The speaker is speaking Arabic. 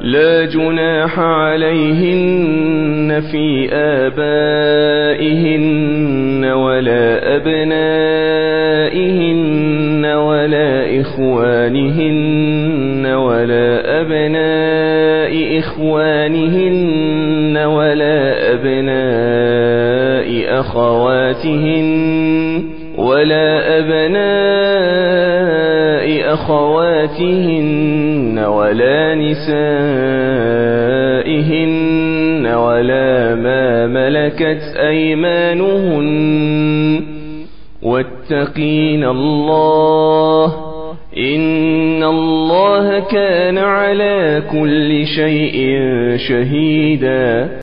لا جناح عليهن في آبائهن ولا أبنائهن ولا إخوانهن ولا أبناء إخوانهن ولا أبناء أخواتهن ولا نسائهن ولا ما ملكت أيمانهن واتقين الله إن الله كان على كل شيء شهيدا.